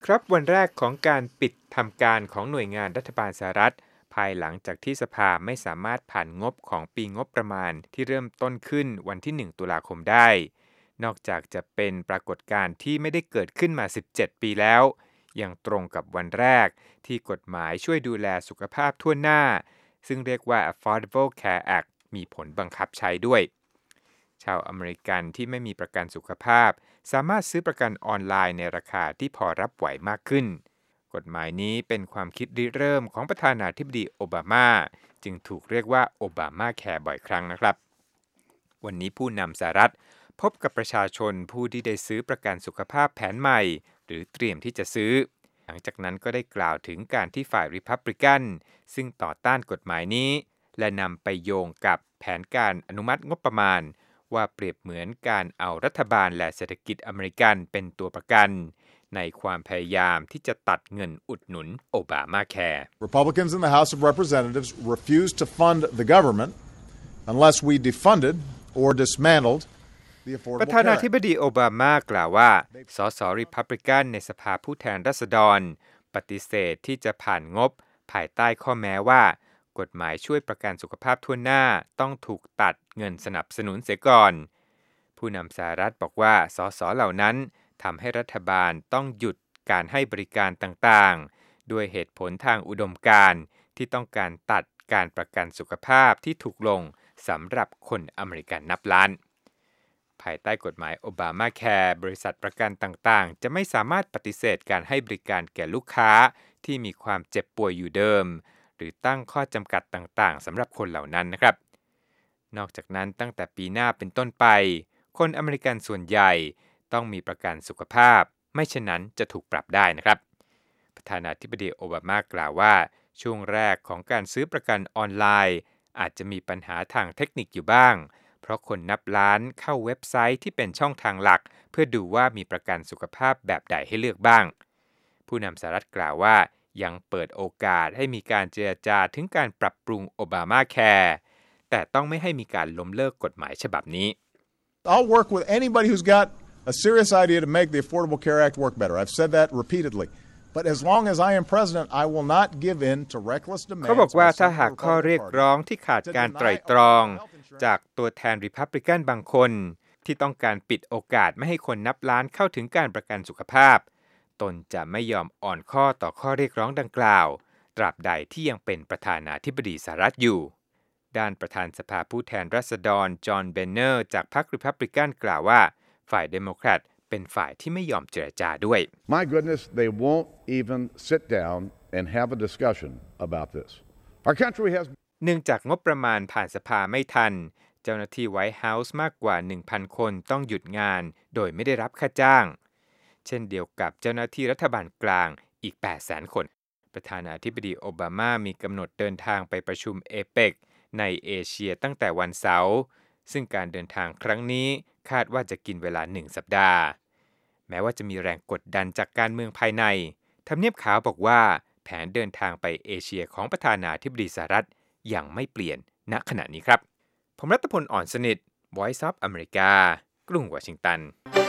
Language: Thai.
ครับวันแรกของการปิดทำการของหน่วยงานรัฐบาลสหรัฐภายหลังจากที่สภาไม่สามารถผ่านงบของปีงบประมาณที่เริ่มต้นขึ้นวันที่1ตุลาคมได้นอกจากจะเป็นปรากฏการณ์ที่ไม่ได้เกิดขึ้นมา17ปีแล้วยังตรงกับวันแรกที่กฎหมายช่วยดูแลสุขภาพทั่วหน้าซึ่งเรียกว่า Affordable Care Act มีผลบังคับใช้ด้วยชาวอเมริกันที่ไม่มีประกันสุขภาพสามารถซื้อประกันออนไลน์ในราคาที่พอรับไหวมากขึ้นกฎหมายนี้เป็นความคิดริเริ่มของประธานาธิบดีโอบามาจึงถูกเรียกว่าโอบามาแคร์บ่อยครั้งนะครับวันนี้ผู้นำสหรัฐพบกับประชาชนผู้ที่ได้ซื้อประกันสุขภาพแผนใหม่หรือเตรียมที่จะซื้อหลังจากนั้นก็ได้กล่าวถึงการที่ฝ่ายริพับลิกันซึ่งต่อต้านกฎหมายนี้และนำไปโยงกับแผนการอนุมัติงบประมาณว่าเปรียบเหมือนการเอารัฐบาลและเศรษฐกิจอเมริกันเป็นตัวประกันในความพยายามที่จะตัดเงินอุดหนุนโอบามาแคร์ Republicans in the House of Representatives refused to fund the government unless we defunded or dismantled the ประ Affordable ธานา Care ธิ Act. บดีโอบามากล่าวว่าสสริพับลิกันในสภาผู้แทนราษฎรปฏิเสธที่จะผ่านงบภายใต้ข้อแม้ว่ากฎหมายช่วยประกันสุขภาพทั่วหน้าต้องถูกตัดเงินสนับสนุนเสียก่อนผู้นำสหรัฐบอกว่าสสเหล่านั้นทำให้รัฐบาลต้องหยุดการให้บริการต่างๆด้วยเหตุผลทางอุดมการณ์ที่ต้องการตัดการประกันสุขภาพที่ถูกลงสำหรับคนอเมริกันนับล้านภายใต้กฎหมายโอบามาแคร์บริษัทประกันต่างๆจะไม่สามารถปฏิเสธการให้บริการแก่ลูกค้าที่มีความเจ็บป่วยอยู่เดิมหรือตั้งข้อจำกัดต่างๆสำหรับคนเหล่านั้นนะครับนอกจากนั้นตั้งแต่ปีหน้าเป็นต้นไปคนอเมริกันส่วนใหญ่ต้องมีประกันสุขภาพไม่เช่นนั้นจะถูกปรับได้นะครับประธานาธิบดีโอบามากล่าวว่าช่วงแรกของการซื้อประกันออนไลน์อาจจะมีปัญหาทางเทคนิคอยู่บ้างเพราะคนนับล้านเข้าเว็บไซต์ที่เป็นช่องทางหลักเพื่อดูว่ามีประกันสุขภาพแบบใดให้เลือกบ้างผู้นำสหรัฐกล่าวว่ายังเปิดโอกาสให้มีการเจรจาถึงการปรับปรุงโอบามาแคร์แต่ต้องไม่ให้มีการล้มเลิกกฎหมายฉบับนี้ I'll work with anybody who's got a serious idea to make the Affordable Care Act work better. I've said that repeatedly. But as long as I am president, I will not give in to reckless demands. เขาบอกว่าถ้าหากข้อเรียกร้องที่ขาดการไตร่ตรองจากตัวแทนริพับลิกันบางคนที่ต้องการปิดโอกาสไม่ให้คนนับล้านเข้าถึงการประกันสุขภาพตนจะไม่ยอมอ่อนข้อต่อข้อเรียกร้องดังกล่าวตราบใดที่ยังเป็นประธานาธิบดีสหรัฐอยู่ด้านประธานสภาผู้แทนราษฎรจอห์นเบนเนอร์จากพรรคริพับลิกันกล่าวว่าฝ่ายเดโมแครตเป็นฝ่ายที่ไม่ยอมเจรจาด้วย My goodness, they won't even sit down and have a discussion about this. Our country has เนื่องจากงบประมาณผ่านสภาไม่ทันเจ้าหน้าที่ไวท์เฮาส์มากกว่า 1,000 คนต้องหยุดงานโดยไม่ได้รับค่าจ้างเช่นเดียวกับเจ้าหน้าที่รัฐบาลกลางอีก 800,000 คนประธานาธิบดีโอบามามีกำหนดเดินทางไปประชุมเอเปกในเอเชียตั้งแต่วันเสาร์ซึ่งการเดินทางครั้งนี้คาดว่าจะกินเวลา1สัปดาห์แม้ว่าจะมีแรงกดดันจากการเมืองภายในทำเนียบขาวบอกว่าแผนเดินทางไปเอเชียของประธานาธิบดีสหรัฐยังไม่เปลี่ยนณขณะนี้ครับผมรัตพล อ่อนสนิท Voice of America กรุงวอชิงตัน